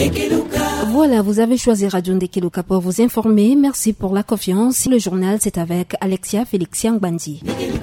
Voilà, vous avez choisi Radio Ndekeluka pour vous informer. Merci pour la confiance. Le journal, c'est avec Alexia Félixia Ngbandi.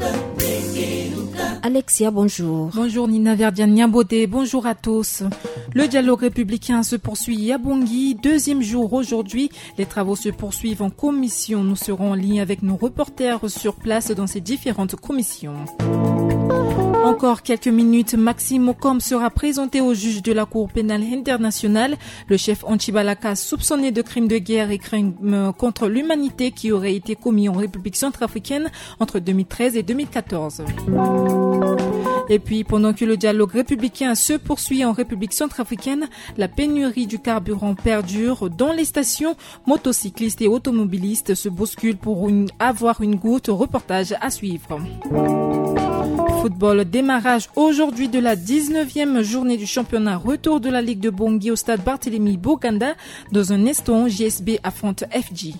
Alexia, bonjour. Bonjour Nina Verdiane Niambodé, bonjour à tous. Le dialogue républicain se poursuit à Bangui, deuxième jour aujourd'hui. Les travaux se poursuivent en commission. Nous serons en ligne avec nos reporters sur place dans ces différentes commissions. Encore quelques minutes, Maxime Okom sera présenté au juge de la Cour pénale internationale. Le chef Antibalaka, soupçonné de crimes de guerre et crimes contre l'humanité qui auraient été commis en République centrafricaine entre 2013 et 2014. Et puis, pendant que le dialogue républicain se poursuit en République centrafricaine, la pénurie du carburant perdure. Dans les stations, motocyclistes et automobilistes se bousculent pour avoir une goutte. Reportage à suivre. Football, démarrage aujourd'hui de la 19e journée du championnat. Retour de la Ligue de Bangui au stade Barthélemy Boganda. Dans un instant, JSB affronte FG.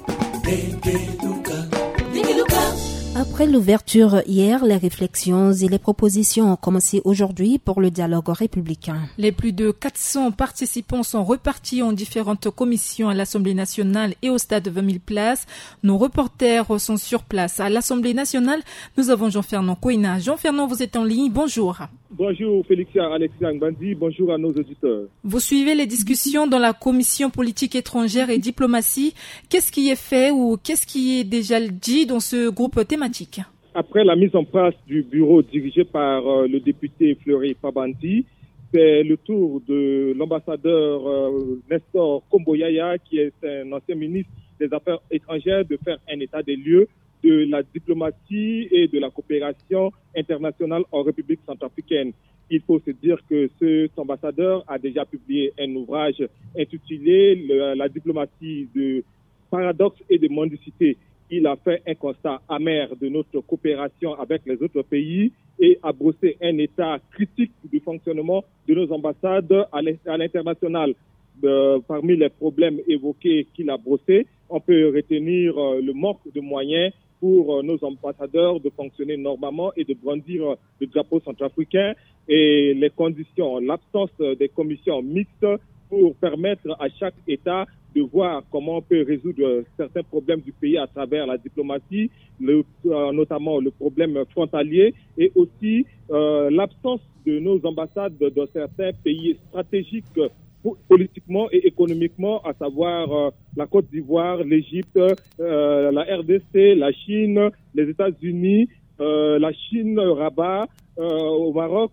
Après l'ouverture hier, les réflexions et les propositions ont commencé aujourd'hui pour le dialogue républicain. Les plus de 400 participants sont repartis en différentes commissions à l'Assemblée nationale et au stade de 20 000 places. Nos reporters sont sur place. À l'Assemblée nationale, nous avons Jean-Fernand Koina. Jean-Fernand, vous êtes en ligne. Bonjour. Bonjour Félixia Alexia Ngbandi. Bonjour à nos auditeurs. Vous suivez les discussions dans la commission politique étrangère et diplomatie. Qu'est-ce qui est fait ou qu'est-ce qui est déjà dit dans ce groupe thématique? Après la mise en place du bureau dirigé par le député Fleury Pabandi, c'est le tour de l'ambassadeur Nestor Komboyaya, qui est un ancien ministre des Affaires étrangères, de faire un état des lieux de la diplomatie et de la coopération internationale en République centrafricaine. Il faut se dire que cet ambassadeur a déjà publié un ouvrage intitulé « La diplomatie de paradoxe et de mendicité ». Il a fait un constat amer de notre coopération avec les autres pays et a brossé un état critique du fonctionnement de nos ambassades à l'international. Parmi les problèmes évoqués qu'il a brossés, on peut retenir le manque de moyens pour nos ambassadeurs de fonctionner normalement et de brandir le drapeau centrafricain et les conditions, l'absence des commissions mixtes pour permettre à chaque État de voir comment on peut résoudre certains problèmes du pays à travers la diplomatie, notamment le problème frontalier et aussi l'absence de nos ambassades dans certains pays stratégiques politiquement et économiquement, à savoir la Côte d'Ivoire, l'Égypte, la RDC, la Chine, les États-Unis, la Chine, Rabat, au Maroc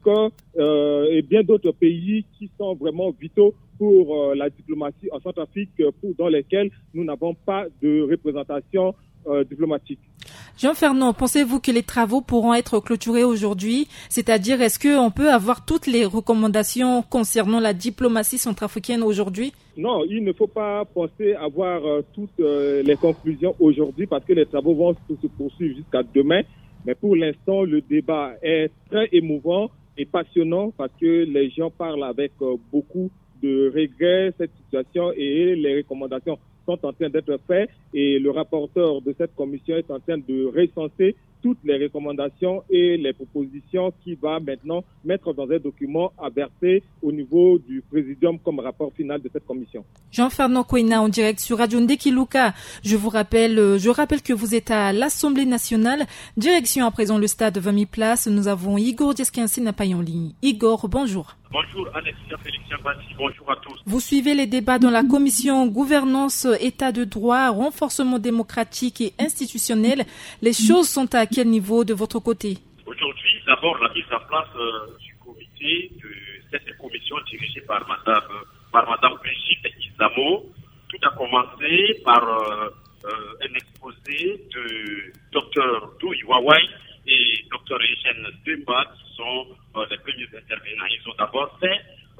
et bien d'autres pays qui sont vraiment vitaux pour la diplomatie en Centrafrique, dans lesquels nous n'avons pas de représentation diplomatique. Jean-Fernand, pensez-vous que les travaux pourront être clôturés aujourd'hui? C'est-à-dire, est-ce qu'on peut avoir toutes les recommandations concernant la diplomatie centrafricaine aujourd'hui? Non, il ne faut pas penser avoir toutes les conclusions aujourd'hui parce que les travaux vont se poursuivre jusqu'à demain. Mais pour l'instant, le débat est très émouvant et passionnant parce que les gens parlent avec beaucoup de regrets cette situation et les recommandations sont en train d'être faites et le rapporteur de cette commission est en train de recenser toutes les recommandations et les propositions qu'il va maintenant mettre dans un document à verser au niveau du présidium comme rapport final de cette commission. Jean-Fernand Koina en direct sur Radio Ndekeluka. Je rappelle que vous êtes à l'Assemblée nationale. Direction à présent le stade 20 000 places. Nous avons Igor Diaskinsi-Napaï en ligne. Igor, bonjour. Bonjour Alexia Félixia Ngbandi, bonjour à tous. Vous suivez les débats dans la commission gouvernance, état de droit, renforcement démocratique et institutionnel. Les choses sont à quel niveau de votre côté? Aujourd'hui, d'abord la mise en place du comité de cette commission dirigée par Madame Brigitte Isamo. Tout a commencé par un exposé de Dr Douy Wawai et Dr Eugène Demba qui sont les premiers intervenants. Ils ont d'abord fait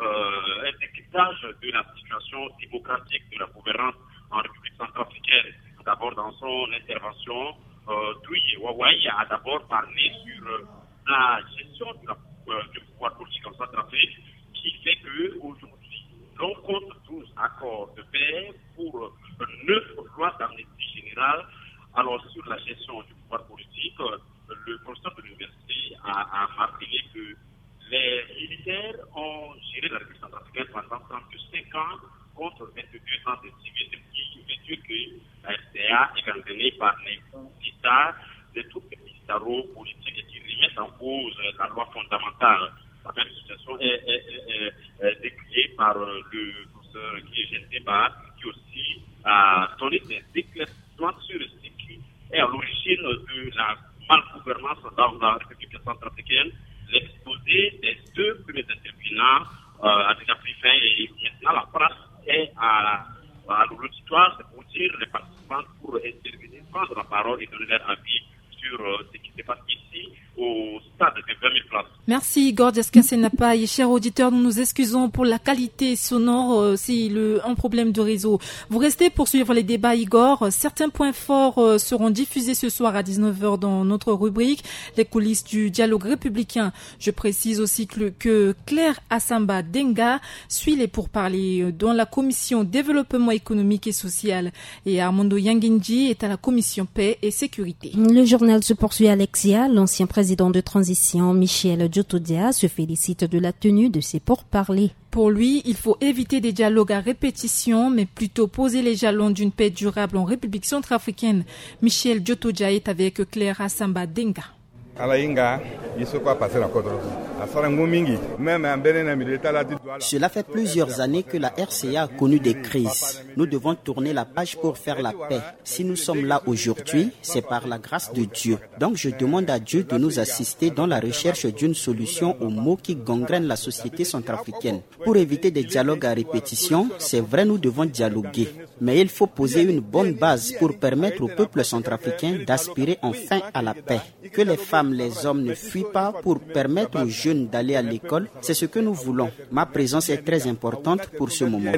un décryptage de la situation démocratique de la gouvernance en République centrafricaine. D'abord, dans son intervention, Douy Wawai a d'abord parlé sur la gestion du pouvoir politique en Centrafrique qui fait qu'aujourd'hui, l'on compte 12 accords de paix pour 9 lois d'amnistie générale. Alors, sur la gestion du pouvoir politique, le professeur de l'université a rappelé que les militaires ont géré la République centrafricaine pendant 35 ans contre 22 ans de civil, ce qui veut dire que la RCA est gangrénée par les coups d'État, des troupes militaro-politiques et qui remettent en cause la loi fondamentale. La même situation est décriée par le professeur qui est Gentéba, qui aussi a donné des éclaircissements sur ce qui est à l'origine de la malgouvernance dans la République centrafricaine. L'exposé des deux premiers intervenants a déjà pris fin et maintenant la place est à l'auditoire, c'est pour dire les participants pour intervenir, prendre la parole et donner leur avis sur ce qui se passe ici au stade de 20 000 places. Merci Igor Diaskensenapaye. Chers auditeurs, nous nous excusons pour la qualité sonore, si un problème de réseau. Vous restez pour suivre les débats, Igor. Certains points forts seront diffusés ce soir à 19h dans notre rubrique, les coulisses du dialogue républicain. Je précise aussi que Claire Assamba Denga suit les pourparlers dans la commission développement économique et social et Armando Yanginji est à la commission paix et sécurité. Le journal se poursuit. Alexia, l'ancien président de transition Michel Djotodia, se félicite de la tenue de ces pourparlers. Pour lui, il faut éviter des dialogues à répétition, mais plutôt poser les jalons d'une paix durable en République centrafricaine. Michel Djotodia est avec Claire Assamba Denga. Cela fait plusieurs années que la RCA a connu des crises. Nous devons tourner la page pour faire la paix. Si nous sommes là aujourd'hui, c'est par la grâce de Dieu. Donc je demande à Dieu de nous assister dans la recherche d'une solution aux maux qui gangrènent la société centrafricaine. Pour éviter des dialogues à répétition, c'est vrai, nous devons dialoguer. Mais il faut poser une bonne base pour permettre au peuple centrafricain d'aspirer enfin à la paix. Que les femmes, les hommes ne fuient pas pour permettre aux jeunes d'aller à l'école, c'est ce que nous voulons. Ma présence est très importante pour ce moment.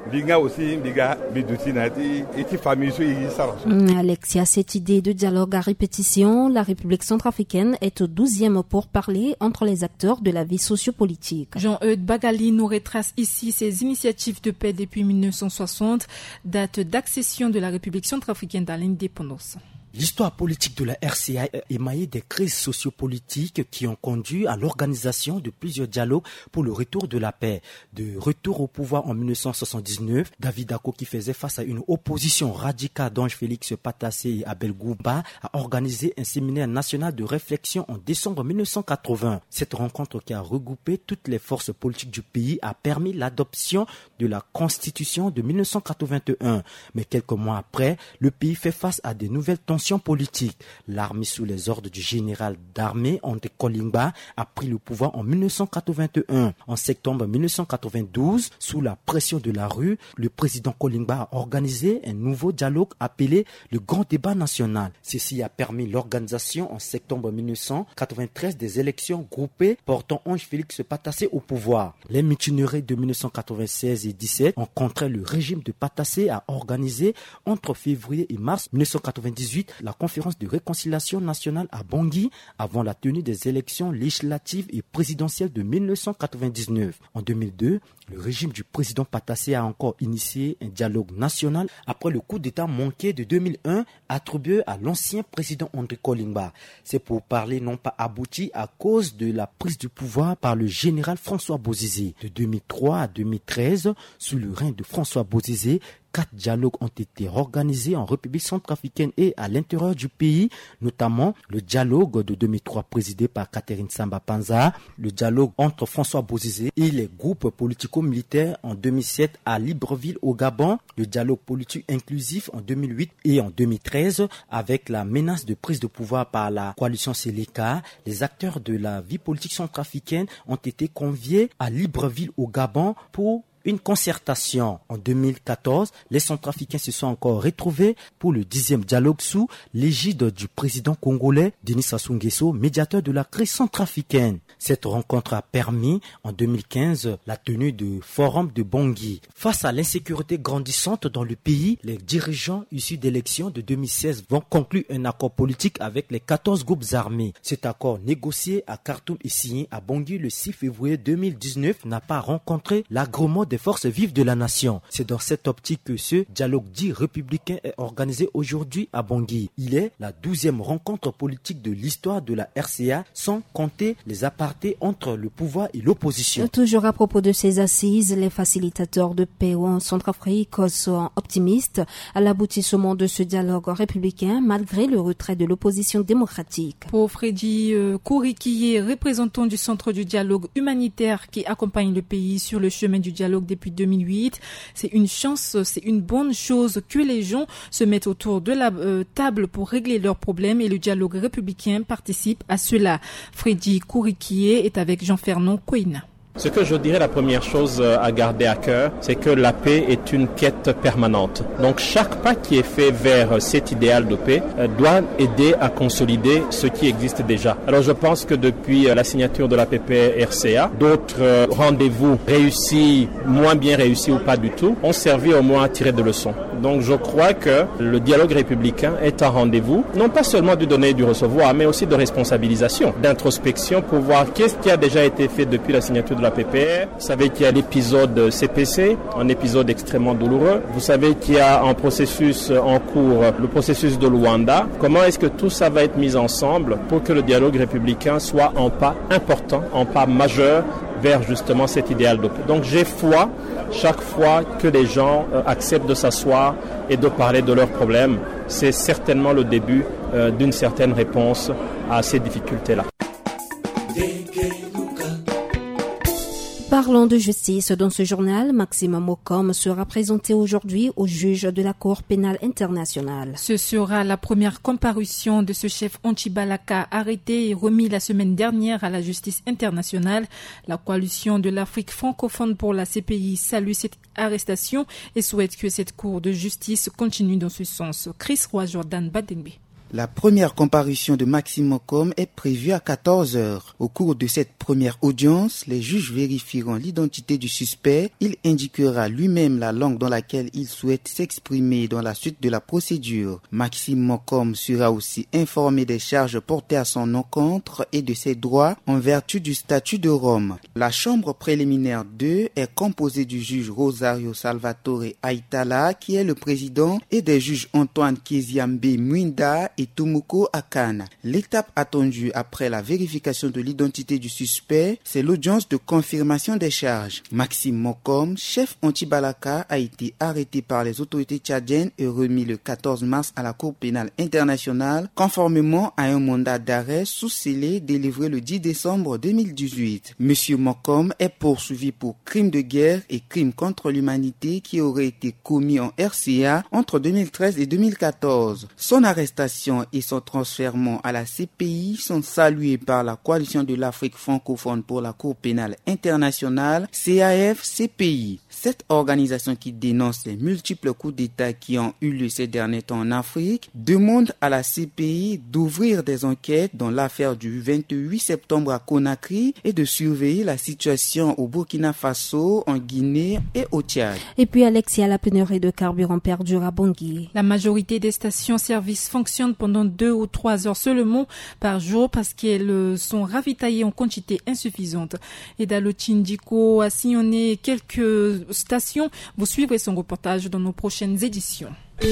Alexia, cette idée de dialogue à répétition, la République centrafricaine est au 12e pourparler entre les acteurs de la vie sociopolitique. Jean-Eudes Bagali nous retrace ici ses initiatives de paix depuis 1960, date d'accession de la République centrafricaine à l'indépendance. L'histoire politique de la RCA est émaillée des crises sociopolitiques qui ont conduit à l'organisation de plusieurs dialogues pour le retour de la paix. De retour au pouvoir en 1979, David Dacko, qui faisait face à une opposition radicale d'Ange Félix Patassé et Abel Gouba, a organisé un séminaire national de réflexion en décembre 1980. Cette rencontre qui a regroupé toutes les forces politiques du pays a permis l'adoption de la Constitution de 1981. Mais quelques mois après, le pays fait face à des nouvelles tensions politique. L'armée sous les ordres du général d'armée André Kolingba a pris le pouvoir en 1981. En septembre 1992, sous la pression de la rue, le président Kolingba a organisé un nouveau dialogue appelé le Grand Débat National. Ceci a permis l'organisation en septembre 1993 des élections groupées portant Ange Félix Patassé au pouvoir. Les mutineries de 1996 et 17 ont contraint le régime de Patassé à organiser entre février et mars 1998 la conférence de réconciliation nationale à Bangui avant la tenue des élections législatives et présidentielles de 1999. En 2002, le régime du président Patassé a encore initié un dialogue national après le coup d'État manqué de 2001 attribué à l'ancien président André Kolingba. Ces pourparlers n'ont pas abouti à cause de la prise du pouvoir par le général François Bozizé. De 2003 à 2013, sous le règne de François Bozizé, 4 dialogues ont été organisés en République centrafricaine et à l'intérieur du pays, notamment le dialogue de 2003 présidé par Catherine Samba Panza, le dialogue entre François Bozizé et les groupes politico-militaires en 2007 à Libreville au Gabon, le dialogue politique inclusif en 2008 et en 2013 avec la menace de prise de pouvoir par la coalition Séléka. Les acteurs de la vie politique centrafricaine ont été conviés à Libreville au Gabon pour une concertation. En 2014, les Centrafricains se sont encore retrouvés pour le 10e dialogue sous l'égide du président congolais Denis Sassou Nguesso, médiateur de la crise centrafricaine. Cette rencontre a permis en 2015 la tenue du forum de Bangui. Face à l'insécurité grandissante dans le pays, les dirigeants issus d'élections de 2016 vont conclure un accord politique avec les 14 groupes armés. Cet accord négocié à Khartoum et signé à Bangui le 6 février 2019 n'a pas rencontré l'agrément des forces vives de la nation. C'est dans cette optique que ce dialogue dit républicain est organisé aujourd'hui à Bangui. Il est la 12e rencontre politique de l'histoire de la RCA, sans compter les apartés entre le pouvoir et l'opposition. Toujours à propos de ces assises, les facilitateurs de paix en Centrafrique sont optimistes à l'aboutissement de ce dialogue républicain malgré le retrait de l'opposition démocratique. Pour Freddy Kourikié, représentant du Centre du dialogue humanitaire qui accompagne le pays sur le chemin du dialogue depuis 2008, c'est une chance, c'est une bonne chose que les gens se mettent autour de la table pour régler leurs problèmes et le dialogue républicain participe à cela. Freddy Kourikié est avec Jean-Fernand Kouina. Ce que je dirais, la première chose à garder à cœur, c'est que la paix est une quête permanente. Donc chaque pas qui est fait vers cet idéal de paix doit aider à consolider ce qui existe déjà. Alors je pense que depuis la signature de la PPRCA, d'autres rendez-vous réussis, moins bien réussis ou pas du tout, ont servi au moins à tirer des leçons. Donc je crois que le dialogue républicain est un rendez-vous, non pas seulement du donner et du recevoir, mais aussi de responsabilisation, d'introspection pour voir qu'est-ce qui a déjà été fait depuis la signature de la PPR. Vous savez qu'il y a l'épisode CPC, un épisode extrêmement douloureux. Vous savez qu'il y a un processus en cours, le processus de Luanda. Comment est-ce que tout ça va être mis ensemble pour que le dialogue républicain soit un pas important, un pas majeur vers justement cet idéal de paix. Donc j'ai foi chaque fois que les gens acceptent de s'asseoir et de parler de leurs problèmes. C'est certainement le début d'une certaine réponse à ces difficultés-là. Parlons de justice. Dans ce journal, Maxime Mokom sera présenté aujourd'hui au juge de la Cour pénale internationale. Ce sera la première comparution de ce chef Antibalaka arrêté et remis la semaine dernière à la justice internationale. La coalition de l'Afrique francophone pour la CPI salue cette arrestation et souhaite que cette cour de justice continue dans ce sens. Chris Roy Jordan Badengbe. La première comparution de Maxime Mokom est prévue à 14h. Au cours de cette première audience, les juges vérifieront l'identité du suspect. Il indiquera lui-même la langue dans laquelle il souhaite s'exprimer dans la suite de la procédure. Maxime Mokom sera aussi informé des charges portées à son encontre et de ses droits en vertu du statut de Rome. La chambre préliminaire 2 est composée du juge Rosario Salvatore Aitala, qui est le président, et des juges Antoine Keziambe Mwinda et Tumuko Akana. L'étape attendue après la vérification de l'identité du suspect, c'est l'audience de confirmation des charges. Maxime Mokom, chef Antibalaka, a été arrêté par les autorités tchadiennes et remis le 14 mars à la Cour pénale internationale, conformément à un mandat d'arrêt sous scellé délivré le 10 décembre 2018. Monsieur Mokom est poursuivi pour crimes de guerre et crimes contre l'humanité qui auraient été commis en RCA entre 2013 et 2014. Son arrestation et son transfèrement à la CPI sont salués par la coalition de l'Afrique francophone pour la Cour pénale internationale, CAF-CPI. Cette organisation qui dénonce les multiples coups d'État qui ont eu lieu ces derniers temps en Afrique demande à la CPI d'ouvrir des enquêtes dans l'affaire du 28 septembre à Conakry et de surveiller la situation au Burkina Faso, en Guinée et au Tchad. Et puis Alexia, la pénurie de carburant perdure à Bangui. La majorité des stations-service fonctionnent pendant 2 ou 3 heures seulement par jour parce qu'elles sont ravitaillées en quantité insuffisante. Et Dalotine Diko a sillonné quelques stations. Vous suivrez son reportage dans nos prochaines éditions.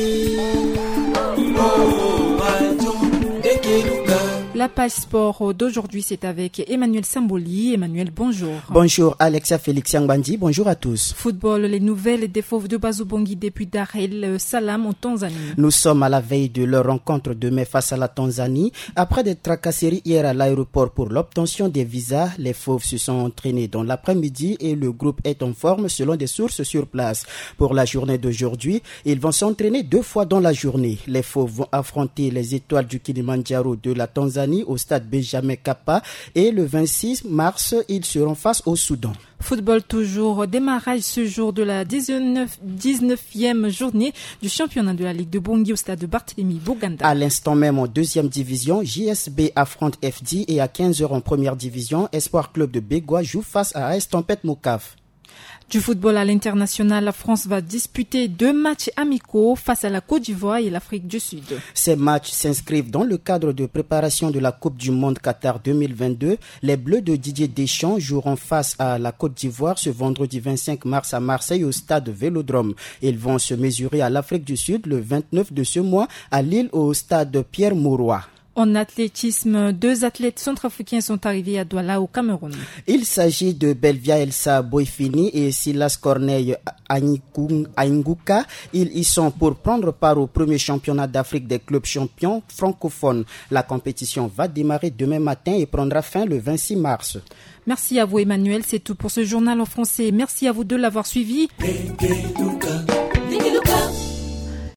La page sport d'aujourd'hui, c'est avec Emmanuel Samboli. Emmanuel, bonjour. Bonjour Alexia Félix Yangbandi, bonjour à tous. Football, les nouvelles des Fauves de Bazubongi depuis Dar el Salam en Tanzanie. Nous sommes à la veille de leur rencontre demain face à la Tanzanie. Après des tracasseries hier à l'aéroport pour l'obtention des visas, les Fauves se sont entraînés dans l'après-midi et le groupe est en forme selon des sources sur place. Pour la journée d'aujourd'hui, ils vont s'entraîner 2 fois dans la journée. Les Fauves vont affronter les étoiles du Kilimandjaro de la Tanzanie au stade Benjamin Kappa et le 26 mars, ils seront face au Soudan. Football toujours, démarrage ce jour de la 19e journée du championnat de la Ligue de Bangui au stade de Barthélemy Boganda. À l'instant même en 2e division, JSB affronte FD et à 15h en première division, Espoir Club de Bégua joue face à AS Tempête Mokaf. Du football à l'international, la France va disputer 2 matchs amicaux face à la Côte d'Ivoire et l'Afrique du Sud. Ces matchs s'inscrivent dans le cadre de préparation de la Coupe du Monde Qatar 2022. Les Bleus de Didier Deschamps joueront face à la Côte d'Ivoire ce vendredi 25 mars à Marseille au stade Vélodrome. Ils vont se mesurer à l'Afrique du Sud le 29 de ce mois à Lille au stade Pierre-Mauroy. En athlétisme, 2 athlètes centrafricains sont arrivés à Douala au Cameroun. Il s'agit de Belvia Elsa Boifini et Silas Corneille Ainguka. Ils y sont pour prendre part au premier championnat d'Afrique des clubs champions francophones. La compétition va démarrer demain matin et prendra fin le 26 mars. Merci à vous Emmanuel, c'est tout pour ce journal en français. Merci à vous de l'avoir suivi.